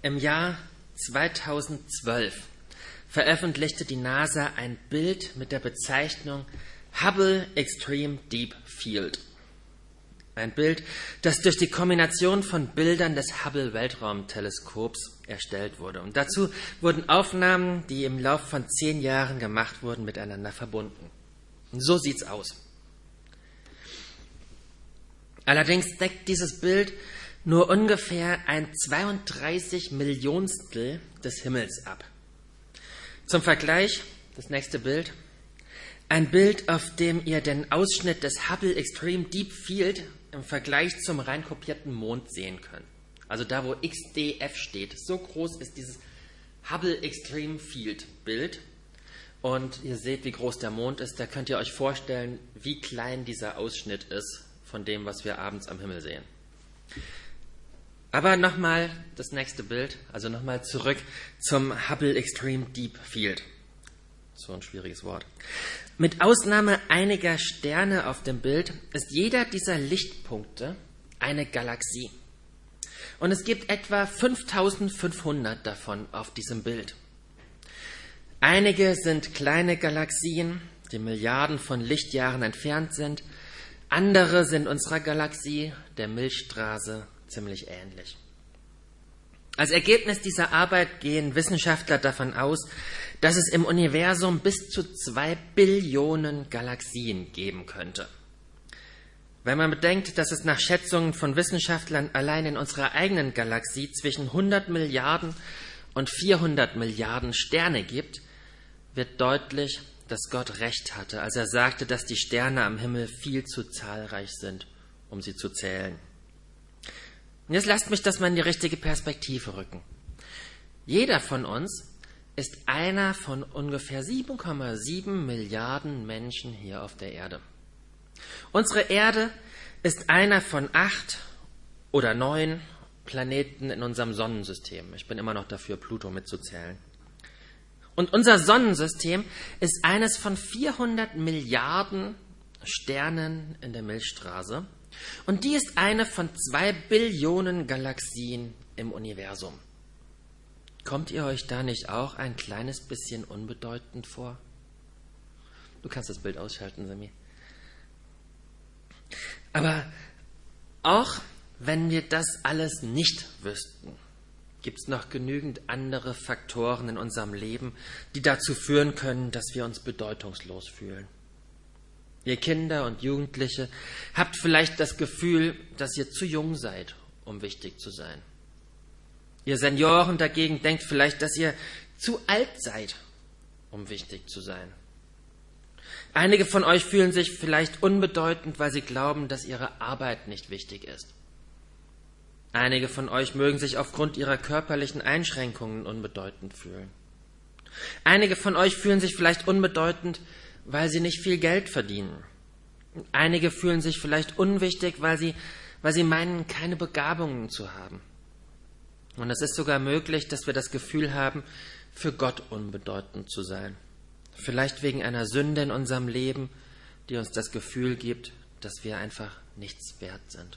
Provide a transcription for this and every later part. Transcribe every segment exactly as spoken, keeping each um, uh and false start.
Im Jahr zweitausendzwölf veröffentlichte die NASA ein Bild mit der Bezeichnung Hubble Extreme Deep Field. Ein Bild, das durch die Kombination von Bildern des Hubble-Weltraumteleskops erstellt wurde. Und dazu wurden Aufnahmen, die im Laufe von zehn Jahren gemacht wurden, miteinander verbunden. Und so sieht's aus. Allerdings deckt dieses Bild nur ungefähr ein zweiunddreißig Millionstel des Himmels ab. Zum Vergleich, das nächste Bild. Ein Bild, auf dem ihr den Ausschnitt des Hubble Extreme Deep Field im Vergleich zum rein kopierten Mond sehen könnt. Also da, wo X D F steht. So groß ist dieses Hubble Extreme Field Bild. Und ihr seht, wie groß der Mond ist. Da könnt ihr euch vorstellen, wie klein dieser Ausschnitt ist von dem, was wir abends am Himmel sehen. Aber nochmal das nächste Bild, also nochmal zurück zum Hubble Extreme Deep Field. So ein schwieriges Wort. Mit Ausnahme einiger Sterne auf dem Bild ist jeder dieser Lichtpunkte eine Galaxie. Und es gibt etwa fünftausendfünfhundert davon auf diesem Bild. Einige sind kleine Galaxien, die Milliarden von Lichtjahren entfernt sind. Andere sind unserer Galaxie, der Milchstraße, ziemlich ähnlich. Als Ergebnis dieser Arbeit gehen Wissenschaftler davon aus, dass es im Universum bis zu zwei Billionen Galaxien geben könnte. Wenn man bedenkt, dass es nach Schätzungen von Wissenschaftlern allein in unserer eigenen Galaxie zwischen hundert Milliarden und vierhundert Milliarden Sterne gibt, wird deutlich, dass Gott recht hatte, als er sagte, dass die Sterne am Himmel viel zu zahlreich sind, um sie zu zählen. Und jetzt lasst mich das mal in die richtige Perspektive rücken. Jeder von uns ist einer von ungefähr sieben Komma sieben Milliarden Menschen hier auf der Erde. Unsere Erde ist einer von acht oder neun Planeten in unserem Sonnensystem. Ich bin immer noch dafür, Pluto mitzuzählen. Und unser Sonnensystem ist eines von vierhundert Milliarden Sternen in der Milchstraße. Und die ist eine von zwei Billionen Galaxien im Universum. Kommt ihr euch da nicht auch ein kleines bisschen unbedeutend vor? Du kannst das Bild ausschalten, Sami. Aber auch wenn wir das alles nicht wüssten, gibt es noch genügend andere Faktoren in unserem Leben, die dazu führen können, dass wir uns bedeutungslos fühlen. Ihr Kinder und Jugendliche habt vielleicht das Gefühl, dass ihr zu jung seid, um wichtig zu sein. Ihr Senioren dagegen denkt vielleicht, dass ihr zu alt seid, um wichtig zu sein. Einige von euch fühlen sich vielleicht unbedeutend, weil sie glauben, dass ihre Arbeit nicht wichtig ist. Einige von euch mögen sich aufgrund ihrer körperlichen Einschränkungen unbedeutend fühlen. Einige von euch fühlen sich vielleicht unbedeutend, weil sie nicht viel Geld verdienen. Einige fühlen sich vielleicht unwichtig, weil sie, weil sie meinen, keine Begabungen zu haben. Und es ist sogar möglich, dass wir das Gefühl haben, für Gott unbedeutend zu sein. Vielleicht wegen einer Sünde in unserem Leben, die uns das Gefühl gibt, dass wir einfach nichts wert sind.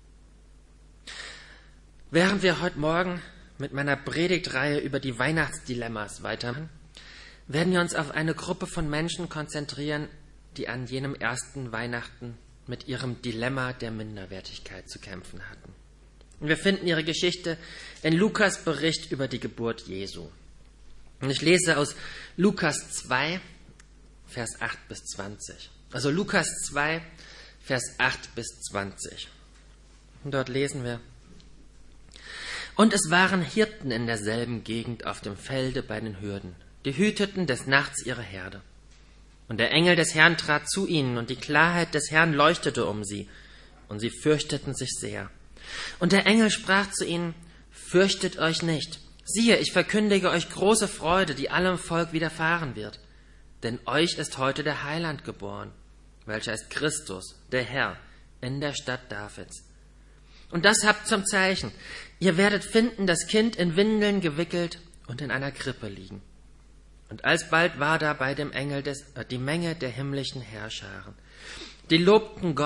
Während wir heute Morgen mit meiner Predigtreihe über die Weihnachtsdilemmas weitermachen, werden wir uns auf eine Gruppe von Menschen konzentrieren, die an jenem ersten Weihnachten mit ihrem Dilemma der Minderwertigkeit zu kämpfen hatten. Und wir finden ihre Geschichte in Lukas Bericht über die Geburt Jesu. Und ich lese aus Lukas zwei, Vers acht bis zwanzig. Also Lukas zwei, Vers acht bis zwanzig. Und dort lesen wir: Und es waren Hirten in derselben Gegend auf dem Felde bei den Hürden. Die hüteten des Nachts ihre Herde. Und der Engel des Herrn trat zu ihnen, und die Klarheit des Herrn leuchtete um sie, und sie fürchteten sich sehr. Und der Engel sprach zu ihnen: Fürchtet euch nicht. Siehe, ich verkündige euch große Freude, die allem Volk widerfahren wird. Denn euch ist heute der Heiland geboren, welcher ist Christus, der Herr, in der Stadt Davids. Und das habt zum Zeichen: Ihr werdet finden das Kind in Windeln gewickelt und in einer Krippe liegen. Und alsbald war da bei dem Engel des, äh, die Menge der himmlischen Heerscharen. Die lobten Gott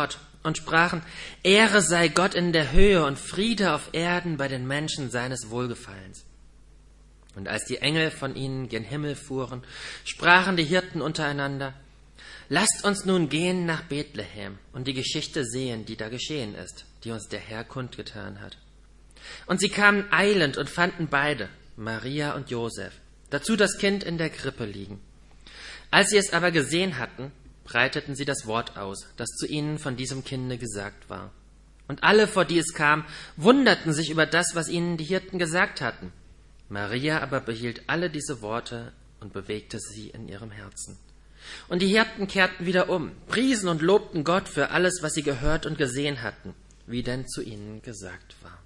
und sprachen, Ehre sei Gott in der Höhe und Friede auf Erden bei den Menschen seines Wohlgefallens. Und als die Engel von ihnen gen Himmel fuhren, sprachen die Hirten untereinander, lasst uns nun gehen nach Bethlehem und die Geschichte sehen, die da geschehen ist, die uns der Herr kundgetan hat. Und sie kamen eilend und fanden beide, Maria und Josef, dazu das Kind in der Krippe liegen. Als sie es aber gesehen hatten, breiteten sie das Wort aus, das zu ihnen von diesem Kinde gesagt war. Und alle, vor die es kam, wunderten sich über das, was ihnen die Hirten gesagt hatten. Maria aber behielt alle diese Worte und bewegte sie in ihrem Herzen. Und die Hirten kehrten wieder um, priesen und lobten Gott für alles, was sie gehört und gesehen hatten, wie denn zu ihnen gesagt war.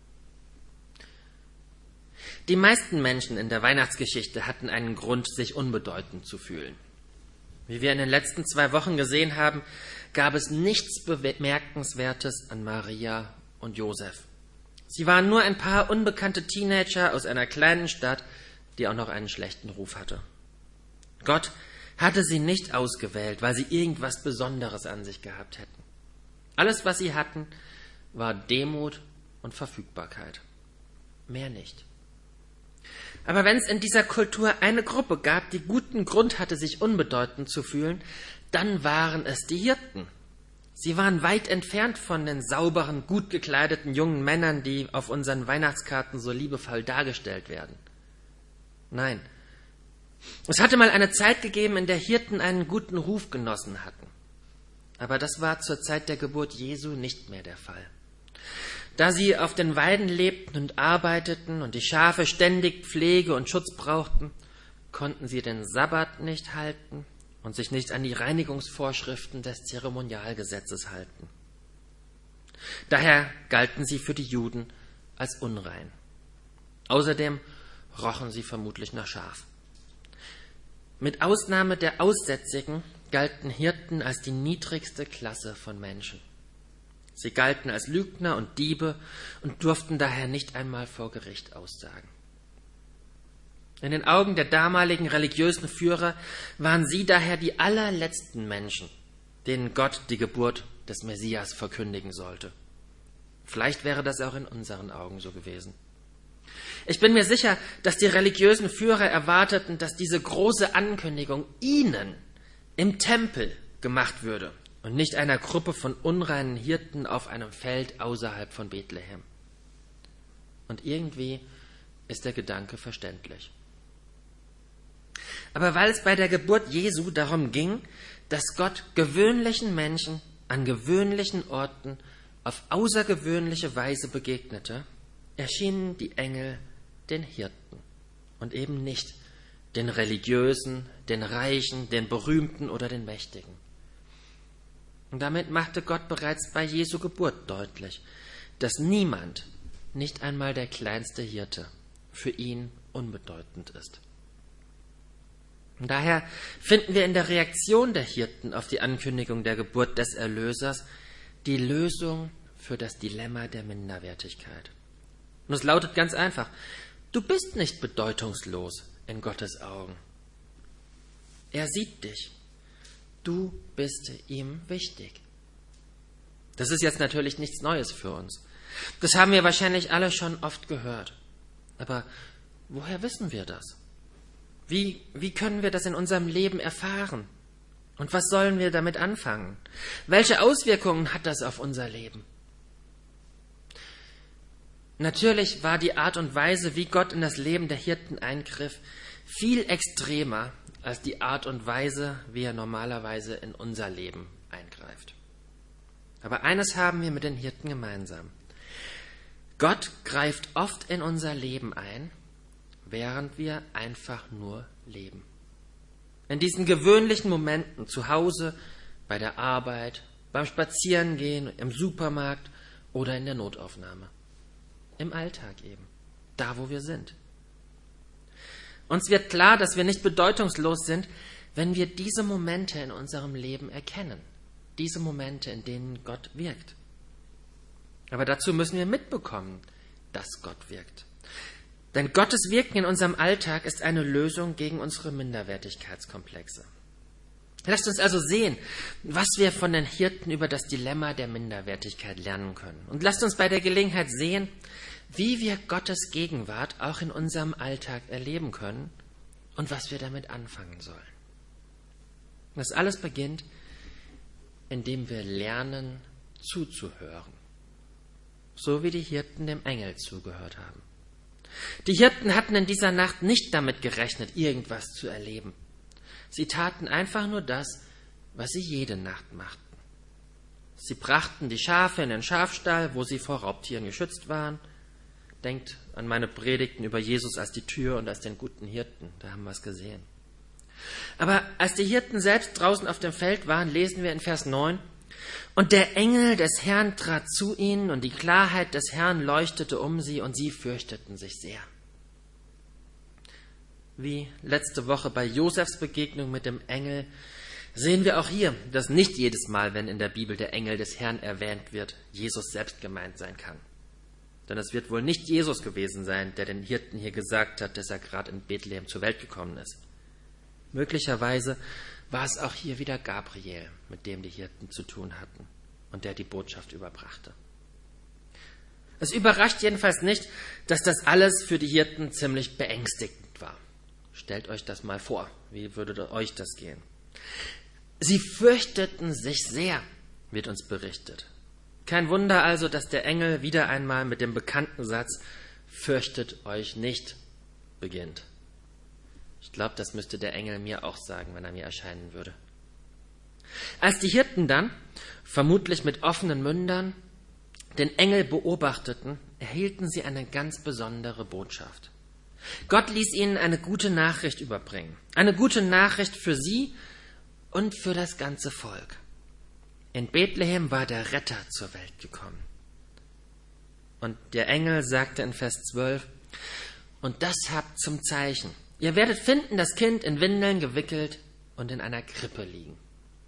Die meisten Menschen in der Weihnachtsgeschichte hatten einen Grund, sich unbedeutend zu fühlen. Wie wir in den letzten zwei Wochen gesehen haben, gab es nichts Bemerkenswertes an Maria und Josef. Sie waren nur ein paar unbekannte Teenager aus einer kleinen Stadt, die auch noch einen schlechten Ruf hatte. Gott hatte sie nicht ausgewählt, weil sie irgendwas Besonderes an sich gehabt hätten. Alles, was sie hatten, war Demut und Verfügbarkeit. Mehr nicht. Aber wenn es in dieser Kultur eine Gruppe gab, die guten Grund hatte, sich unbedeutend zu fühlen, dann waren es die Hirten. Sie waren weit entfernt von den sauberen, gut gekleideten jungen Männern, die auf unseren Weihnachtskarten so liebevoll dargestellt werden. Nein, es hatte mal eine Zeit gegeben, in der Hirten einen guten Ruf genossen hatten. Aber das war zur Zeit der Geburt Jesu nicht mehr der Fall. Da sie auf den Weiden lebten und arbeiteten und die Schafe ständig Pflege und Schutz brauchten, konnten sie den Sabbat nicht halten und sich nicht an die Reinigungsvorschriften des Zeremonialgesetzes halten. Daher galten sie für die Juden als unrein. Außerdem rochen sie vermutlich nach Schaf. Mit Ausnahme der Aussätzigen galten Hirten als die niedrigste Klasse von Menschen. Sie galten als Lügner und Diebe und durften daher nicht einmal vor Gericht aussagen. In den Augen der damaligen religiösen Führer waren sie daher die allerletzten Menschen, denen Gott die Geburt des Messias verkündigen sollte. Vielleicht wäre das auch in unseren Augen so gewesen. Ich bin mir sicher, dass die religiösen Führer erwarteten, dass diese große Ankündigung ihnen im Tempel gemacht würde und nicht einer Gruppe von unreinen Hirten auf einem Feld außerhalb von Bethlehem. Und irgendwie ist der Gedanke verständlich. Aber weil es bei der Geburt Jesu darum ging, dass Gott gewöhnlichen Menschen an gewöhnlichen Orten auf außergewöhnliche Weise begegnete, erschienen die Engel den Hirten und eben nicht den Religiösen, den Reichen, den Berühmten oder den Mächtigen. Und damit machte Gott bereits bei Jesu Geburt deutlich, dass niemand, nicht einmal der kleinste Hirte, für ihn unbedeutend ist. Und daher finden wir in der Reaktion der Hirten auf die Ankündigung der Geburt des Erlösers die Lösung für das Dilemma der Minderwertigkeit. Und es lautet ganz einfach, du bist nicht bedeutungslos in Gottes Augen. Er sieht dich. Du bist ihm wichtig. Das ist jetzt natürlich nichts Neues für uns. Das haben wir wahrscheinlich alle schon oft gehört. Aber woher wissen wir das? Wie, wie können wir das in unserem Leben erfahren? Und was sollen wir damit anfangen? Welche Auswirkungen hat das auf unser Leben? Natürlich war die Art und Weise, wie Gott in das Leben der Hirten eingriff, viel extremer als die Art und Weise, wie er normalerweise in unser Leben eingreift. Aber eines haben wir mit den Hirten gemeinsam. Gott greift oft in unser Leben ein, während wir einfach nur leben. In diesen gewöhnlichen Momenten zu Hause, bei der Arbeit, beim Spazierengehen, im Supermarkt oder in der Notaufnahme. Im Alltag eben, da wo wir sind. Uns wird klar, dass wir nicht bedeutungslos sind, wenn wir diese Momente in unserem Leben erkennen. Diese Momente, in denen Gott wirkt. Aber dazu müssen wir mitbekommen, dass Gott wirkt. Denn Gottes Wirken in unserem Alltag ist eine Lösung gegen unsere Minderwertigkeitskomplexe. Lasst uns also sehen, was wir von den Hirten über das Dilemma der Minderwertigkeit lernen können. Und lasst uns bei der Gelegenheit sehen, wie wir Gottes Gegenwart auch in unserem Alltag erleben können und was wir damit anfangen sollen. Das alles beginnt, indem wir lernen, zuzuhören. So wie die Hirten dem Engel zugehört haben. Die Hirten hatten in dieser Nacht nicht damit gerechnet, irgendwas zu erleben. Sie taten einfach nur das, was sie jede Nacht machten. Sie brachten die Schafe in den Schafstall, wo sie vor Raubtieren geschützt waren. Denkt an meine Predigten über Jesus als die Tür und als den guten Hirten, da haben wir es gesehen. Aber als die Hirten selbst draußen auf dem Feld waren, lesen wir in Vers neun, und der Engel des Herrn trat zu ihnen, und die Klarheit des Herrn leuchtete um sie, und sie fürchteten sich sehr. Wie letzte Woche bei Josefs Begegnung mit dem Engel, sehen wir auch hier, dass nicht jedes Mal, wenn in der Bibel der Engel des Herrn erwähnt wird, Jesus selbst gemeint sein kann. Denn es wird wohl nicht Jesus gewesen sein, der den Hirten hier gesagt hat, dass er gerade in Bethlehem zur Welt gekommen ist. Möglicherweise war es auch hier wieder Gabriel, mit dem die Hirten zu tun hatten und der die Botschaft überbrachte. Es überrascht jedenfalls nicht, dass das alles für die Hirten ziemlich beängstigend war. Stellt euch das mal vor, wie würde euch das gehen? Sie fürchteten sich sehr, wird uns berichtet. Kein Wunder also, dass der Engel wieder einmal mit dem bekannten Satz "Fürchtet euch nicht" beginnt. Ich glaube, das müsste der Engel mir auch sagen, wenn er mir erscheinen würde. Als die Hirten dann, vermutlich mit offenen Mündern, den Engel beobachteten, erhielten sie eine ganz besondere Botschaft. Gott ließ ihnen eine gute Nachricht überbringen. Eine gute Nachricht für sie und für das ganze Volk. In Bethlehem war der Retter zur Welt gekommen. Und der Engel sagte in Vers zwölf, und das habt zum Zeichen. Ihr werdet finden, das Kind in Windeln gewickelt und in einer Krippe liegen.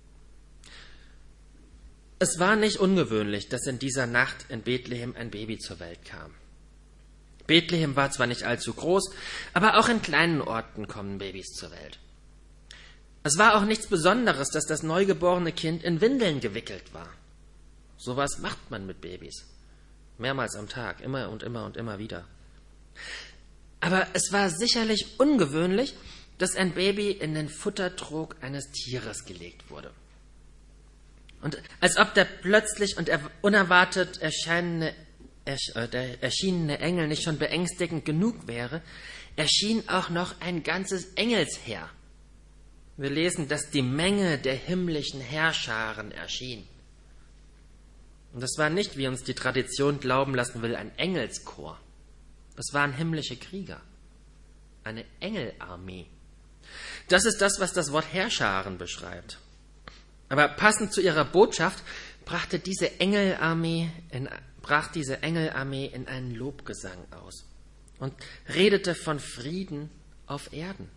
Es war nicht ungewöhnlich, dass in dieser Nacht in Bethlehem ein Baby zur Welt kam. Bethlehem war zwar nicht allzu groß, aber auch in kleinen Orten kommen Babys zur Welt. Es war auch nichts Besonderes, dass das neugeborene Kind in Windeln gewickelt war. Sowas macht man mit Babys. Mehrmals am Tag, immer und immer und immer wieder. Aber es war sicherlich ungewöhnlich, dass ein Baby in den Futtertrog eines Tieres gelegt wurde. Und als ob der plötzlich und unerwartet erscheinende, äh, der erschienene Engel nicht schon beängstigend genug wäre, erschien auch noch ein ganzes Engelsheer. Wir lesen, dass die Menge der himmlischen Heerscharen erschien. Und das war nicht, wie uns die Tradition glauben lassen will, ein Engelschor. Es waren himmlische Krieger, eine Engelarmee. Das ist das, was das Wort Heerscharen beschreibt. Aber passend zu ihrer Botschaft brachte diese Engelarmee in, brach diese Engelarmee in einen Lobgesang aus und redete von Frieden auf Erden.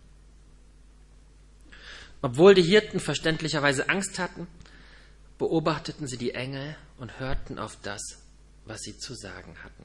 Obwohl die Hirten verständlicherweise Angst hatten, beobachteten sie die Engel und hörten auf das, was sie zu sagen hatten.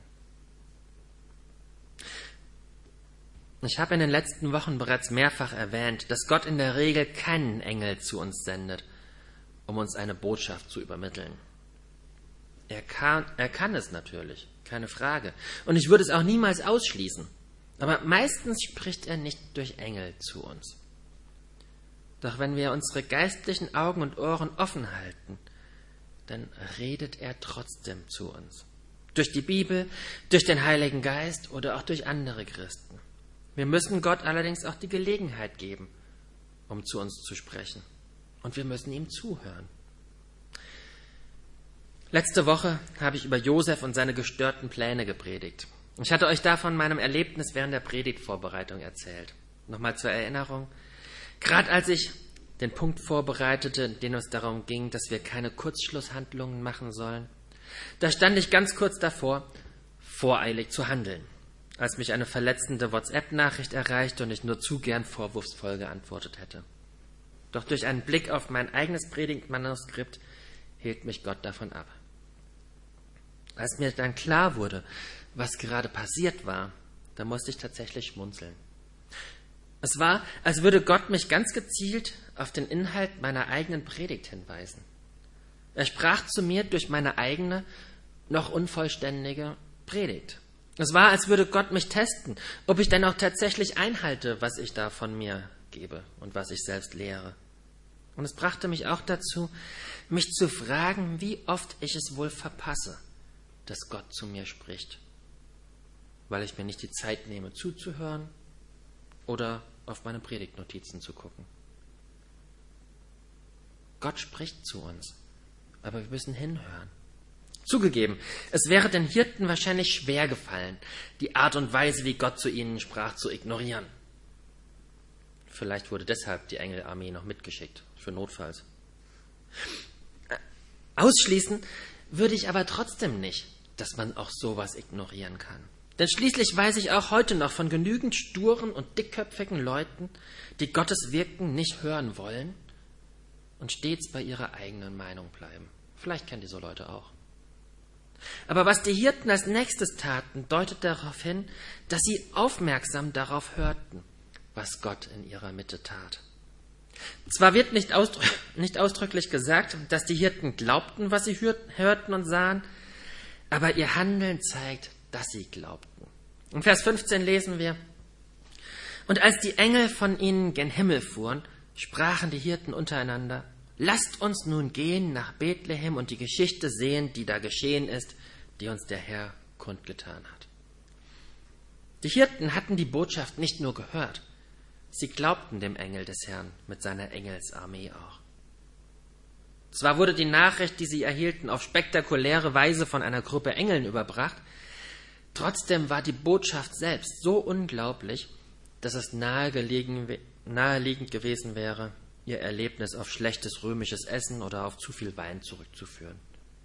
Ich habe in den letzten Wochen bereits mehrfach erwähnt, dass Gott in der Regel keinen Engel zu uns sendet, um uns eine Botschaft zu übermitteln. Er kann, er kann es natürlich, keine Frage. Und ich würde es auch niemals ausschließen. Aber meistens spricht er nicht durch Engel zu uns. Doch wenn wir unsere geistlichen Augen und Ohren offen halten, dann redet er trotzdem zu uns. Durch die Bibel, durch den Heiligen Geist oder auch durch andere Christen. Wir müssen Gott allerdings auch die Gelegenheit geben, um zu uns zu sprechen. Und wir müssen ihm zuhören. Letzte Woche habe ich über Josef und seine gestörten Pläne gepredigt. Ich hatte euch da von meinem Erlebnis während der Predigtvorbereitung erzählt. Nochmal zur Erinnerung. Gerade als ich den Punkt vorbereitete, in dem es darum ging, dass wir keine Kurzschlusshandlungen machen sollen, da stand ich ganz kurz davor, voreilig zu handeln, als mich eine verletzende WhatsApp-Nachricht erreichte und ich nur zu gern vorwurfsvoll geantwortet hätte. Doch durch einen Blick auf mein eigenes Predigtmanuskript hielt mich Gott davon ab. Als mir dann klar wurde, was gerade passiert war, da musste ich tatsächlich schmunzeln. Es war, als würde Gott mich ganz gezielt auf den Inhalt meiner eigenen Predigt hinweisen. Er sprach zu mir durch meine eigene, noch unvollständige Predigt. Es war, als würde Gott mich testen, ob ich denn auch tatsächlich einhalte, was ich da von mir gebe und was ich selbst lehre. Und es brachte mich auch dazu, mich zu fragen, wie oft ich es wohl verpasse, dass Gott zu mir spricht, weil ich mir nicht die Zeit nehme, zuzuhören oder auf meine Predigtnotizen zu gucken. Gott spricht zu uns, aber wir müssen hinhören. Zugegeben, es wäre den Hirten wahrscheinlich schwer gefallen, die Art und Weise, wie Gott zu ihnen sprach, zu ignorieren. Vielleicht wurde deshalb die Engelarmee noch mitgeschickt, für Notfalls. Ausschließen würde ich aber trotzdem nicht, dass man auch sowas ignorieren kann. Denn schließlich weiß ich auch heute noch von genügend sturen und dickköpfigen Leuten, die Gottes Wirken nicht hören wollen und stets bei ihrer eigenen Meinung bleiben. Vielleicht kennt ihr so Leute auch. Aber was die Hirten als nächstes taten, deutet darauf hin, dass sie aufmerksam darauf hörten, was Gott in ihrer Mitte tat. Zwar wird nicht, ausdrück- nicht ausdrücklich gesagt, dass die Hirten glaubten, was sie hörten und sahen, aber ihr Handeln zeigt, dass sie glaubten. In Vers fünfzehn lesen wir: Und als die Engel von ihnen gen Himmel fuhren, sprachen die Hirten untereinander: Lasst uns nun gehen nach Bethlehem und die Geschichte sehen, die da geschehen ist, die uns der Herr kundgetan hat. Die Hirten hatten die Botschaft nicht nur gehört, sie glaubten dem Engel des Herrn mit seiner Engelsarmee auch. Zwar wurde die Nachricht, die sie erhielten, auf spektakuläre Weise von einer Gruppe Engeln überbracht, trotzdem war die Botschaft selbst so unglaublich, dass es nahegelegen, naheliegend gewesen wäre, ihr Erlebnis auf schlechtes römisches Essen oder auf zu viel Wein zurückzuführen.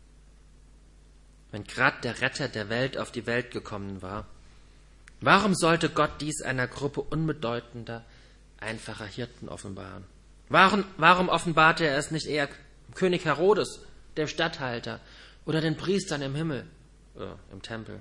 Wenn gerade der Retter der Welt auf die Welt gekommen war, warum sollte Gott dies einer Gruppe unbedeutender, einfacher Hirten offenbaren? Warum, warum offenbarte er es nicht eher König Herodes, dem Statthalter, oder den Priestern im Himmel, äh, im Tempel?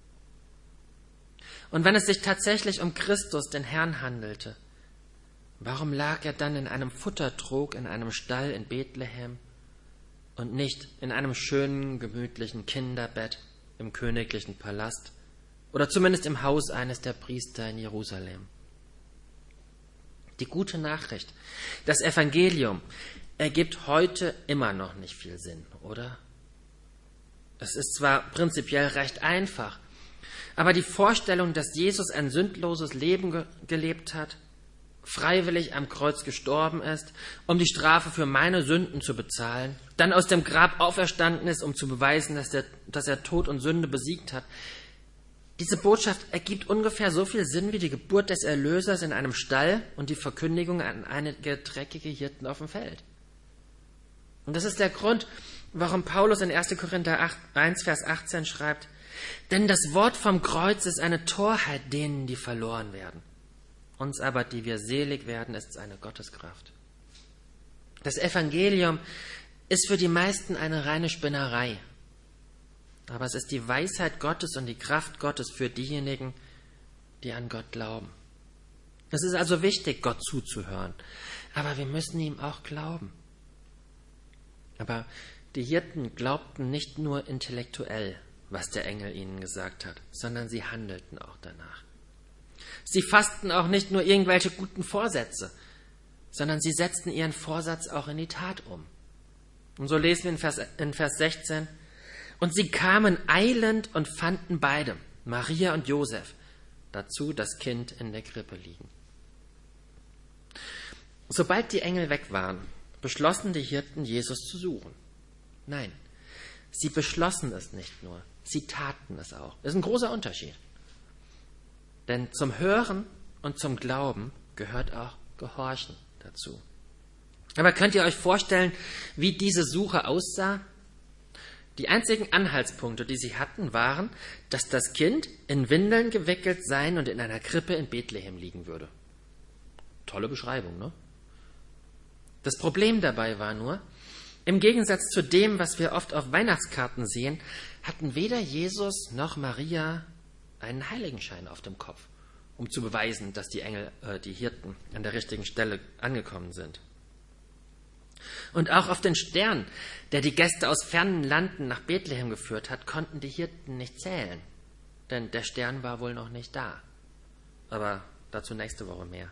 Und wenn es sich tatsächlich um Christus, den Herrn, handelte, warum lag er dann in einem Futtertrog in einem Stall in Bethlehem und nicht in einem schönen, gemütlichen Kinderbett im königlichen Palast oder zumindest im Haus eines der Priester in Jerusalem? Die gute Nachricht, das Evangelium, ergibt heute immer noch nicht viel Sinn, oder? Es ist zwar prinzipiell recht einfach, aber die Vorstellung, dass Jesus ein sündloses Leben ge- gelebt hat, freiwillig am Kreuz gestorben ist, um die Strafe für meine Sünden zu bezahlen, dann aus dem Grab auferstanden ist, um zu beweisen, dass er, dass er Tod und Sünde besiegt hat. Diese Botschaft ergibt ungefähr so viel Sinn wie die Geburt des Erlösers in einem Stall und die Verkündigung an einige dreckige Hirten auf dem Feld. Und das ist der Grund, warum Paulus in erster Korinther eins, Vers achtzehn schreibt: Denn das Wort vom Kreuz ist eine Torheit denen, die verloren werden. Uns aber, die wir selig werden, ist es eine Gotteskraft. Das Evangelium ist für die meisten eine reine Spinnerei. Aber es ist die Weisheit Gottes und die Kraft Gottes für diejenigen, die an Gott glauben. Es ist also wichtig, Gott zuzuhören. Aber wir müssen ihm auch glauben. Aber die Hirten glaubten nicht nur intellektuell, was der Engel ihnen gesagt hat, sondern sie handelten auch danach. Sie fassten auch nicht nur irgendwelche guten Vorsätze, sondern sie setzten ihren Vorsatz auch in die Tat um. Und so lesen wir in Vers, in Vers sechzehn: Und sie kamen eilend und fanden beide, Maria und Josef, dazu das Kind in der Krippe liegen. Sobald die Engel weg waren, beschlossen die Hirten, Jesus zu suchen. Nein, sie beschlossen es nicht nur, sie taten es auch. Das ist ein großer Unterschied. Denn zum Hören und zum Glauben gehört auch Gehorchen dazu. Aber könnt ihr euch vorstellen, wie diese Suche aussah? Die einzigen Anhaltspunkte, die sie hatten, waren, dass das Kind in Windeln gewickelt sein und in einer Krippe in Bethlehem liegen würde. Tolle Beschreibung, ne? Das Problem dabei war nur, im Gegensatz zu dem, was wir oft auf Weihnachtskarten sehen, hatten weder Jesus noch Maria einen Heiligenschein auf dem Kopf um zu beweisen, dass die Engel, äh, die Hirten an der richtigen Stelle angekommen sind. Und auch auf den Stern, der die Gäste aus fernen Landen nach Bethlehem geführt hat, konnten die Hirten nicht zählen, denn der Stern war wohl noch nicht da. Aber dazu nächste Woche mehr.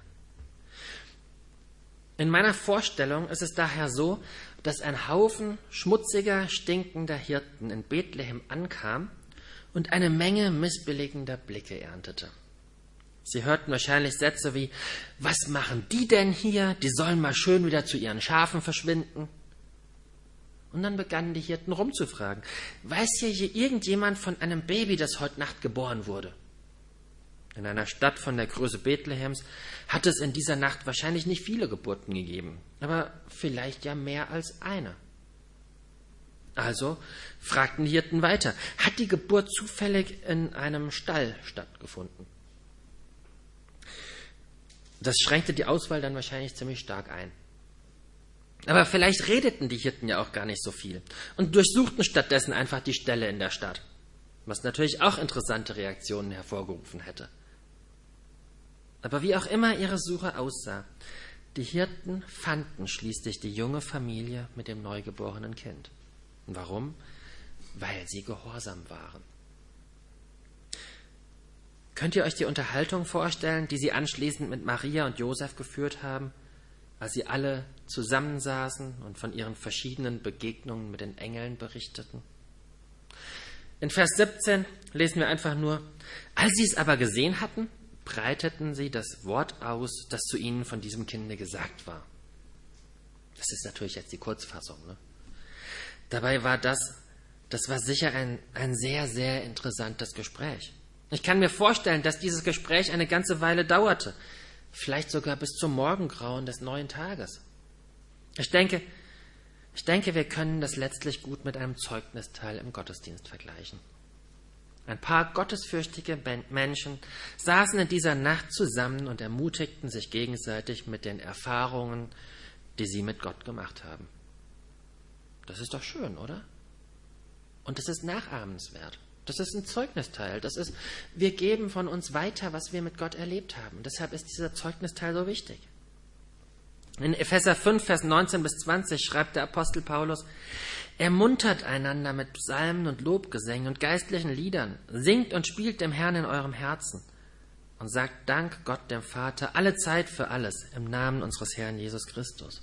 In meiner Vorstellung ist es daher so, dass ein Haufen schmutziger, stinkender Hirten in Bethlehem ankam und eine Menge missbilligender Blicke erntete. Sie hörten wahrscheinlich Sätze wie: Was machen die denn hier? Die sollen mal schön wieder zu ihren Schafen verschwinden. Und dann begannen die Hirten rumzufragen: Weiß hier, hier irgendjemand von einem Baby, das heute Nacht geboren wurde? In einer Stadt von der Größe Bethlehems hat es in dieser Nacht wahrscheinlich nicht viele Geburten gegeben, aber vielleicht ja mehr als eine. Also fragten die Hirten weiter: Hat die Geburt zufällig in einem Stall stattgefunden? Das schränkte die Auswahl dann wahrscheinlich ziemlich stark ein. Aber vielleicht redeten die Hirten ja auch gar nicht so viel und durchsuchten stattdessen einfach die Ställe in der Stadt, was natürlich auch interessante Reaktionen hervorgerufen hätte. Aber wie auch immer ihre Suche aussah, die Hirten fanden schließlich die junge Familie mit dem neugeborenen Kind. Und warum? Weil sie gehorsam waren. Könnt ihr euch die Unterhaltung vorstellen, die sie anschließend mit Maria und Josef geführt haben, als sie alle zusammensaßen und von ihren verschiedenen Begegnungen mit den Engeln berichteten? In Vers siebzehn lesen wir einfach nur: Als sie es aber gesehen hatten, breiteten sie das Wort aus, das zu ihnen von diesem Kinde gesagt war. Das ist natürlich jetzt die Kurzfassung, ne? Dabei war das, das war sicher ein, ein sehr, sehr interessantes Gespräch. Ich kann mir vorstellen, dass dieses Gespräch eine ganze Weile dauerte, vielleicht sogar bis zum Morgengrauen des neuen Tages. Ich denke, ich denke, wir können das letztlich gut mit einem Zeugnisteil im Gottesdienst vergleichen. Ein paar gottesfürchtige Menschen saßen in dieser Nacht zusammen und ermutigten sich gegenseitig mit den Erfahrungen, die sie mit Gott gemacht haben. Das ist doch schön, oder? Und das ist nachahmenswert. Das ist ein Zeugnisteil. Das ist, wir geben von uns weiter, was wir mit Gott erlebt haben. Deshalb ist dieser Zeugnisteil so wichtig. In Epheser fünf, Vers neunzehn bis zwanzig schreibt der Apostel Paulus: Ermuntert einander mit Psalmen und Lobgesängen und geistlichen Liedern, singt und spielt dem Herrn in eurem Herzen und sagt Dank Gott dem Vater alle Zeit für alles im Namen unseres Herrn Jesus Christus.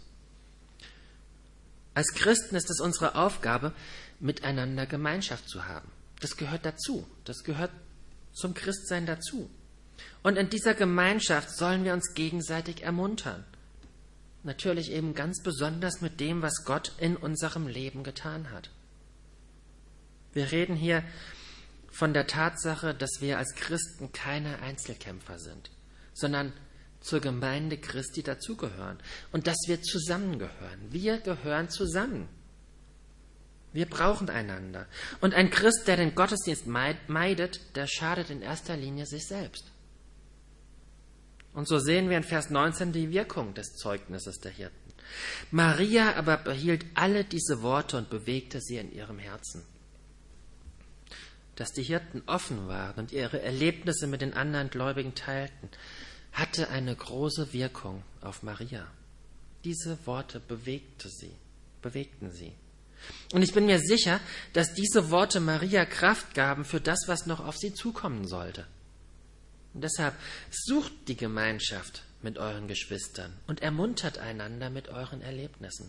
Als Christen ist es unsere Aufgabe, miteinander Gemeinschaft zu haben. Das gehört dazu. Das gehört zum Christsein dazu. Und in dieser Gemeinschaft sollen wir uns gegenseitig ermuntern. Natürlich eben ganz besonders mit dem, was Gott in unserem Leben getan hat. Wir reden hier von der Tatsache, dass wir als Christen keine Einzelkämpfer sind, sondern zur Gemeinde Christi dazugehören und dass wir zusammengehören. Wir gehören zusammen. Wir brauchen einander. Und ein Christ, der den Gottesdienst meidet, der schadet in erster Linie sich selbst. Und so sehen wir in Vers neunzehn die Wirkung des Zeugnisses der Hirten. Maria aber behielt alle diese Worte und bewegte sie in ihrem Herzen. Dass die Hirten offen waren und ihre Erlebnisse mit den anderen Gläubigen teilten, hatte eine große Wirkung auf Maria. Diese Worte bewegte sie, bewegten sie. Und ich bin mir sicher, dass diese Worte Maria Kraft gaben für das, was noch auf sie zukommen sollte. Und deshalb sucht die Gemeinschaft mit euren Geschwistern und ermuntert einander mit euren Erlebnissen.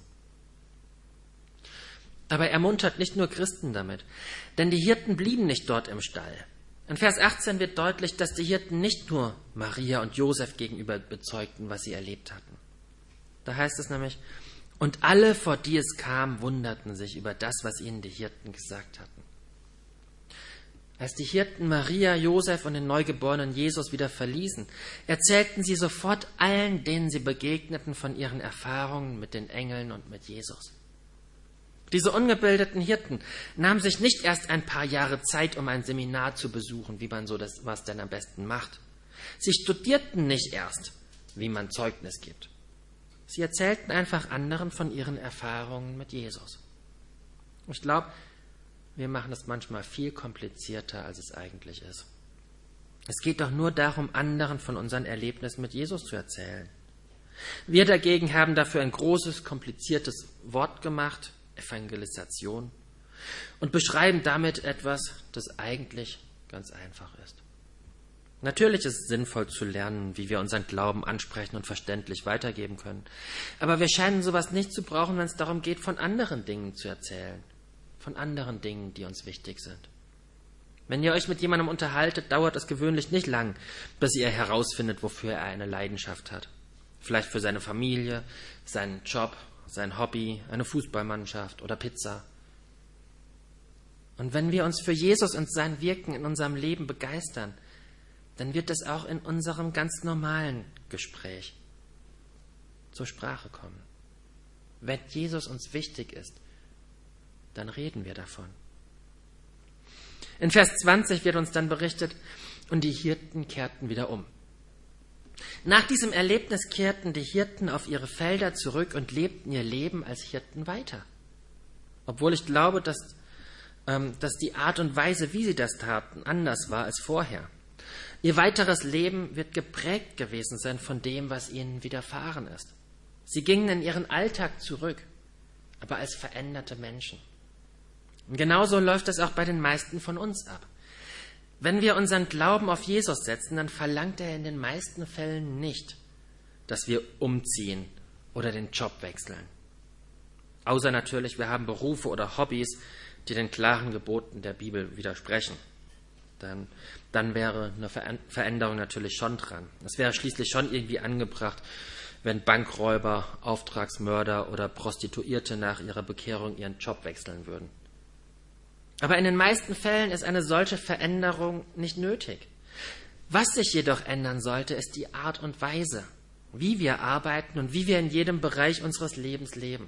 Aber ermuntert nicht nur Christen damit, denn die Hirten blieben nicht dort im Stall. In Vers achtzehn wird deutlich, dass die Hirten nicht nur Maria und Josef gegenüber bezeugten, was sie erlebt hatten. Da heißt es nämlich: Und alle, vor die es kam, wunderten sich über das, was ihnen die Hirten gesagt hatten. Als die Hirten Maria, Josef und den neugeborenen Jesus wieder verließen, erzählten sie sofort allen, denen sie begegneten, von ihren Erfahrungen mit den Engeln und mit Jesus. Diese ungebildeten Hirten nahmen sich nicht erst ein paar Jahre Zeit, um ein Seminar zu besuchen, wie man so das was denn am besten macht. Sie studierten nicht erst, wie man Zeugnis gibt. Sie erzählten einfach anderen von ihren Erfahrungen mit Jesus. Ich glaube, wir machen es manchmal viel komplizierter, als es eigentlich ist. Es geht doch nur darum, anderen von unseren Erlebnissen mit Jesus zu erzählen. Wir dagegen haben dafür ein großes, kompliziertes Wort gemacht, Evangelisation, und beschreiben damit etwas, das eigentlich ganz einfach ist. Natürlich ist es sinnvoll zu lernen, wie wir unseren Glauben ansprechen und verständlich weitergeben können. Aber wir scheinen sowas nicht zu brauchen, wenn es darum geht, von anderen Dingen zu erzählen. Von anderen Dingen, die uns wichtig sind. Wenn ihr euch mit jemandem unterhaltet, dauert es gewöhnlich nicht lang, bis ihr herausfindet, wofür er eine Leidenschaft hat. Vielleicht für seine Familie, seinen Job, sein Hobby, eine Fußballmannschaft oder Pizza. Und wenn wir uns für Jesus und sein Wirken in unserem Leben begeistern, dann wird es auch in unserem ganz normalen Gespräch zur Sprache kommen. Wenn Jesus uns wichtig ist, dann reden wir davon. In Vers zwanzig wird uns dann berichtet, und die Hirten kehrten wieder um. Nach diesem Erlebnis kehrten die Hirten auf ihre Felder zurück und lebten ihr Leben als Hirten weiter. Obwohl ich glaube, dass, ähm, dass die Art und Weise, wie sie das taten, anders war als vorher. Ihr weiteres Leben wird geprägt gewesen sein von dem, was ihnen widerfahren ist. Sie gingen in ihren Alltag zurück, aber als veränderte Menschen. Und genauso läuft es auch bei den meisten von uns ab. Wenn wir unseren Glauben auf Jesus setzen, dann verlangt er in den meisten Fällen nicht, dass wir umziehen oder den Job wechseln. Außer natürlich, wir haben Berufe oder Hobbys, die den klaren Geboten der Bibel widersprechen. Dann, dann wäre eine Veränderung natürlich schon dran. Es wäre schließlich schon irgendwie angebracht, wenn Bankräuber, Auftragsmörder oder Prostituierte nach ihrer Bekehrung ihren Job wechseln würden. Aber in den meisten Fällen ist eine solche Veränderung nicht nötig. Was sich jedoch ändern sollte, ist die Art und Weise, wie wir arbeiten und wie wir in jedem Bereich unseres Lebens leben.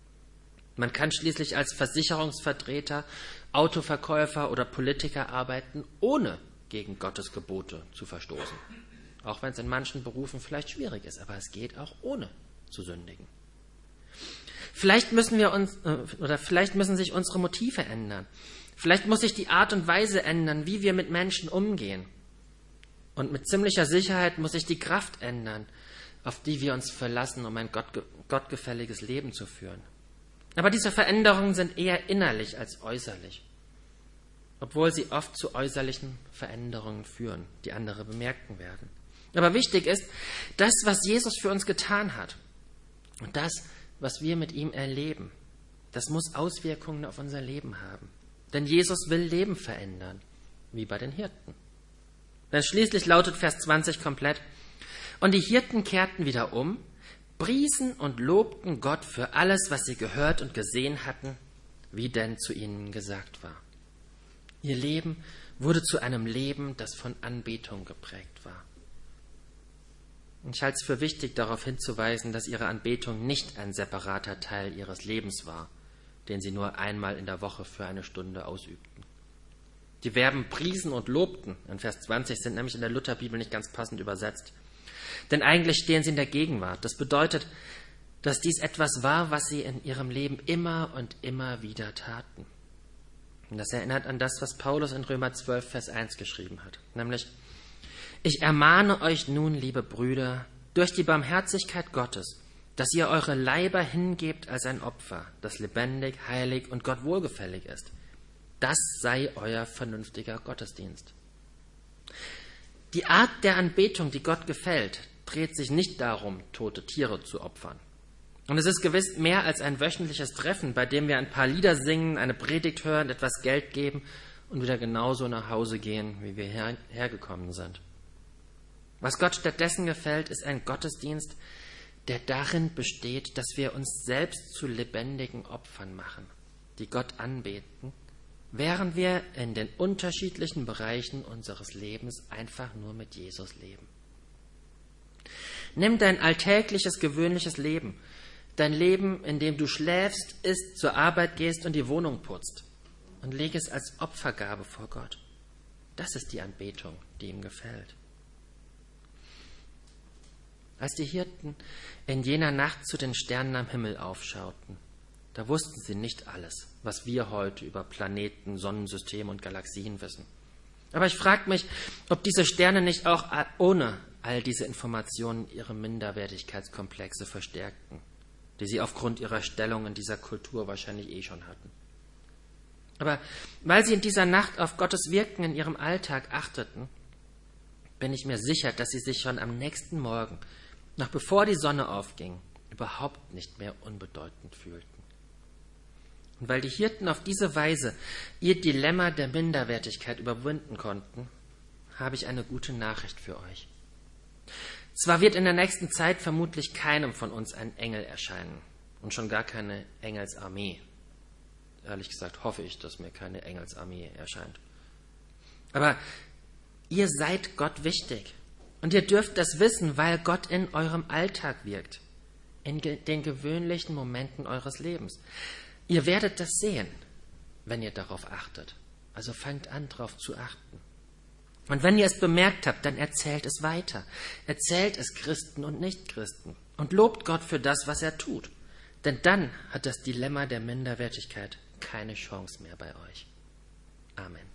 Man kann schließlich als Versicherungsvertreter, Autoverkäufer oder Politiker arbeiten, ohne gegen Gottes Gebote zu verstoßen. Auch wenn es in manchen Berufen vielleicht schwierig ist, aber es geht auch ohne zu sündigen. Vielleicht müssen wir uns, oder vielleicht müssen sich unsere Motive ändern. Vielleicht muss sich die Art und Weise ändern, wie wir mit Menschen umgehen. Und mit ziemlicher Sicherheit muss sich die Kraft ändern, auf die wir uns verlassen, um ein gottge- gottgefälliges Leben zu führen. Aber diese Veränderungen sind eher innerlich als äußerlich, obwohl sie oft zu äußerlichen Veränderungen führen, die andere bemerken werden. Aber wichtig ist, das, was Jesus für uns getan hat und das, was wir mit ihm erleben, das muss Auswirkungen auf unser Leben haben. Denn Jesus will Leben verändern, wie bei den Hirten. Denn schließlich lautet Vers zwanzig komplett: Und die Hirten kehrten wieder um, priesen und lobten Gott für alles, was sie gehört und gesehen hatten, wie denn zu ihnen gesagt war. Ihr Leben wurde zu einem Leben, das von Anbetung geprägt war. Und ich halte es für wichtig, darauf hinzuweisen, dass ihre Anbetung nicht ein separater Teil ihres Lebens war, den sie nur einmal in der Woche für eine Stunde ausübten. Die Verben priesen und lobten in Vers zwanzig sind nämlich in der Lutherbibel nicht ganz passend übersetzt. Denn eigentlich stehen sie in der Gegenwart. Das bedeutet, dass dies etwas war, was sie in ihrem Leben immer und immer wieder taten. Und das erinnert an das, was Paulus in Römer zwölf, Vers eins geschrieben hat. Nämlich: Ich ermahne euch nun, liebe Brüder, durch die Barmherzigkeit Gottes, dass ihr eure Leiber hingebt als ein Opfer, das lebendig, heilig und Gott wohlgefällig ist. Das sei euer vernünftiger Gottesdienst. Die Art der Anbetung, die Gott gefällt, dreht sich nicht darum, tote Tiere zu opfern. Und es ist gewiss mehr als ein wöchentliches Treffen, bei dem wir ein paar Lieder singen, eine Predigt hören, etwas Geld geben und wieder genauso nach Hause gehen, wie wir her- hergekommen sind. Was Gott stattdessen gefällt, ist ein Gottesdienst, der darin besteht, dass wir uns selbst zu lebendigen Opfern machen, die Gott anbeten, während wir in den unterschiedlichen Bereichen unseres Lebens einfach nur mit Jesus leben. Nimm dein alltägliches, gewöhnliches Leben, dein Leben, in dem du schläfst, isst, zur Arbeit gehst und die Wohnung putzt, und leg es als Opfergabe vor Gott. Das ist die Anbetung, die ihm gefällt. Als die Hirten in jener Nacht zu den Sternen am Himmel aufschauten, da wussten sie nicht alles, was wir heute über Planeten, Sonnensysteme und Galaxien wissen. Aber ich frage mich, ob diese Sterne nicht auch ohne all diese Informationen ihre Minderwertigkeitskomplexe verstärkten, die sie aufgrund ihrer Stellung in dieser Kultur wahrscheinlich eh schon hatten. Aber weil sie in dieser Nacht auf Gottes Wirken in ihrem Alltag achteten, bin ich mir sicher, dass sie sich schon am nächsten Morgen, noch bevor die Sonne aufging, überhaupt nicht mehr unbedeutend fühlten. Und weil die Hirten auf diese Weise ihr Dilemma der Minderwertigkeit überwinden konnten, habe ich eine gute Nachricht für euch. Zwar wird in der nächsten Zeit vermutlich keinem von uns ein Engel erscheinen und schon gar keine Engelsarmee. Ehrlich gesagt hoffe ich, dass mir keine Engelsarmee erscheint. Aber ihr seid Gott wichtig und ihr dürft das wissen, weil Gott in eurem Alltag wirkt, in ge- den gewöhnlichen Momenten eures Lebens. Ihr werdet das sehen, wenn ihr darauf achtet. Also fangt an, darauf zu achten. Und wenn ihr es bemerkt habt, dann erzählt es weiter. Erzählt es Christen und Nichtchristen und lobt Gott für das, was er tut. Denn dann hat das Dilemma der Minderwertigkeit keine Chance mehr bei euch. Amen.